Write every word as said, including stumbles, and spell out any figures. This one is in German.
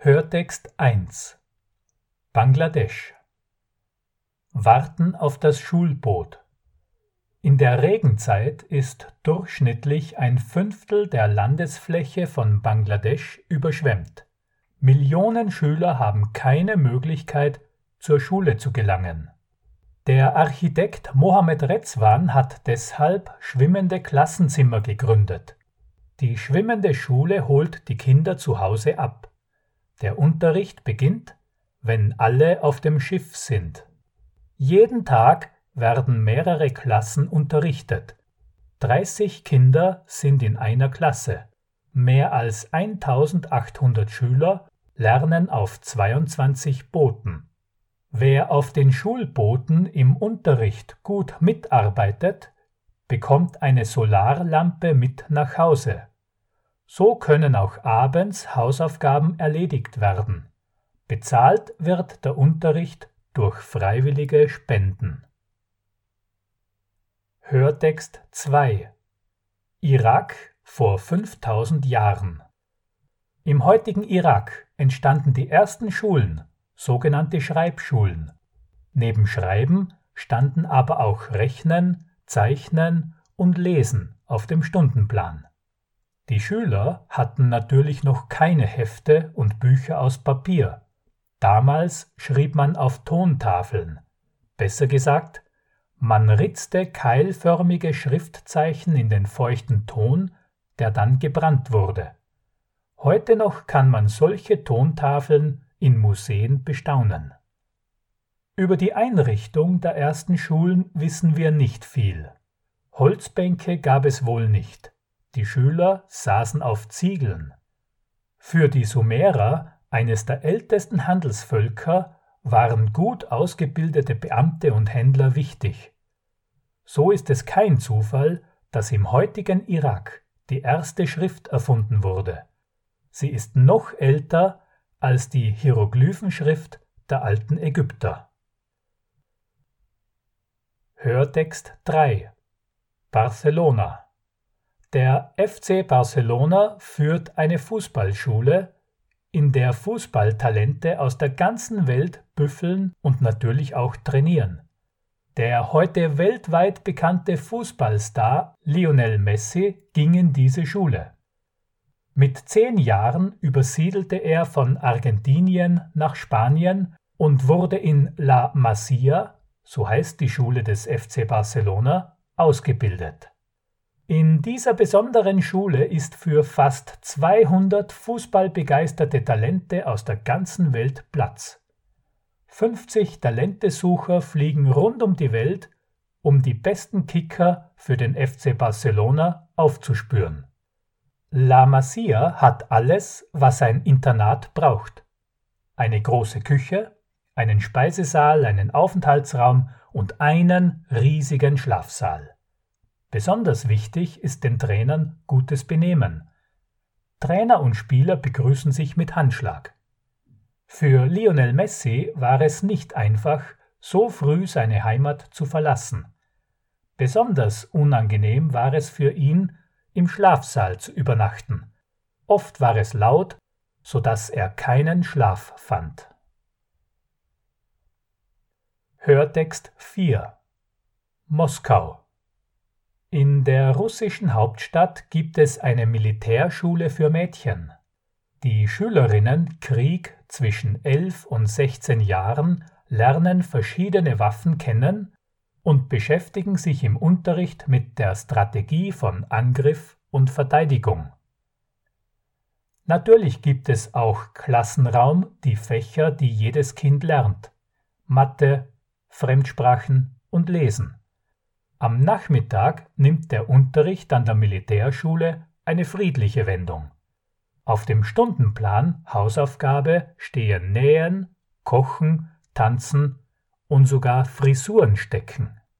Hörtext eins Bangladesch Warten auf das Schulboot. In der Regenzeit ist durchschnittlich ein Fünftel der Landesfläche von Bangladesch überschwemmt. Millionen Schüler haben keine Möglichkeit, zur Schule zu gelangen. Der Architekt Mohammed Rezwan hat deshalb schwimmende Klassenzimmer gegründet. Die schwimmende Schule holt die Kinder zu Hause ab. Der Unterricht beginnt, wenn alle auf dem Schiff sind. Jeden Tag werden mehrere Klassen unterrichtet. dreißig Kinder sind in einer Klasse. Mehr als eintausendachthundert Schüler lernen auf zweiundzwanzig Booten. Wer auf den Schulbooten im Unterricht gut mitarbeitet, bekommt eine Solarlampe mit nach Hause. So können auch abends Hausaufgaben erledigt werden. Bezahlt wird der Unterricht durch freiwillige Spenden. Hörtext zwei Irak vor fünftausend Jahren. Im heutigen Irak entstanden die ersten Schulen, sogenannte Schreibschulen. Neben Schreiben standen aber auch Rechnen, Zeichnen und Lesen auf dem Stundenplan. Die Schüler hatten natürlich noch keine Hefte und Bücher aus Papier. Damals schrieb man auf Tontafeln. Besser gesagt, man ritzte keilförmige Schriftzeichen in den feuchten Ton, der dann gebrannt wurde. Heute noch kann man solche Tontafeln in Museen bestaunen. Über die Einrichtung der ersten Schulen wissen wir nicht viel. Holzbänke gab es wohl nicht. Die Schüler saßen auf Ziegeln. Für die Sumerer, eines der ältesten Handelsvölker, waren gut ausgebildete Beamte und Händler wichtig. So ist es kein Zufall, dass im heutigen Irak die erste Schrift erfunden wurde. Sie ist noch älter als die Hieroglyphenschrift der alten Ägypter. Hörtext drei Barcelona. Der F C Barcelona führt eine Fußballschule, in der Fußballtalente aus der ganzen Welt büffeln und natürlich auch trainieren. Der heute weltweit bekannte Fußballstar Lionel Messi ging in diese Schule. Mit zehn Jahren übersiedelte er von Argentinien nach Spanien und wurde in La Masia, so heißt die Schule des F C Barcelona, ausgebildet. In dieser besonderen Schule ist für fast zweihundert fußballbegeisterte Talente aus der ganzen Welt Platz. fünfzig Talentesucher fliegen rund um die Welt, um die besten Kicker für den F C Barcelona aufzuspüren. La Masia hat alles, was ein Internat braucht. Eine große Küche, einen Speisesaal, einen Aufenthaltsraum und einen riesigen Schlafsaal. Besonders wichtig ist den Trainern gutes Benehmen. Trainer und Spieler begrüßen sich mit Handschlag. Für Lionel Messi war es nicht einfach, so früh seine Heimat zu verlassen. Besonders unangenehm war es für ihn, im Schlafsaal zu übernachten. Oft war es laut, so dass er keinen Schlaf fand. Hörtext vier Moskau. In der russischen Hauptstadt gibt es eine Militärschule für Mädchen. Die Schülerinnen Krieg zwischen elf und sechzehn Jahren lernen verschiedene Waffen kennen und beschäftigen sich im Unterricht mit der Strategie von Angriff und Verteidigung. Natürlich gibt es auch Klassenraum, die Fächer, die jedes Kind lernt: Mathe, Fremdsprachen und Lesen. Am Nachmittag nimmt der Unterricht an der Militärschule eine friedliche Wendung. Auf dem Stundenplan Hausaufgabe stehen Nähen, Kochen, Tanzen und sogar Frisuren stecken.